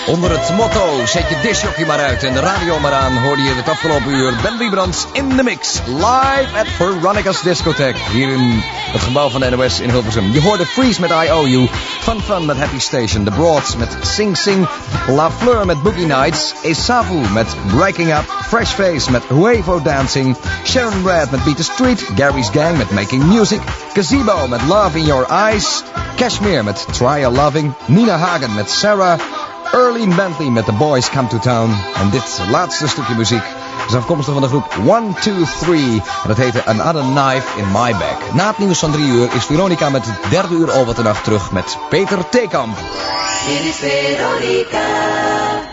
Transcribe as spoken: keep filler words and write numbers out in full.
Onder het motto, zet je discjockey maar uit en de radio maar aan, hoorde je het afgelopen uur Ben Liebrand in de mix. Live at Veronica's Discotheque, hier in het gebouw van de N O S in Hilversum. Je hoorde Freeze met I O U, Fun Fun met Happy Station, The Broads met Sing Sing, La Fleur met Boogie Nights, Esavu met Breaking Up, Fresh Face met Huevo Dancing, Sharon Red met Beat the Street, Gary's Gang met Making Music, Gazebo met Love in Your Eyes, Cashmere met Try a Loving, Nina Hagen met Sarah, Earlene Bentley met The Boys Come to Town. En dit laatste stukje muziek is afkomstig van de groep one two three. En dat heette Another Knife in My Bag. Na het nieuws van drie uur is Veronica met het derde uur over de nacht terug met Peter Theekamp. Dit is Veronica.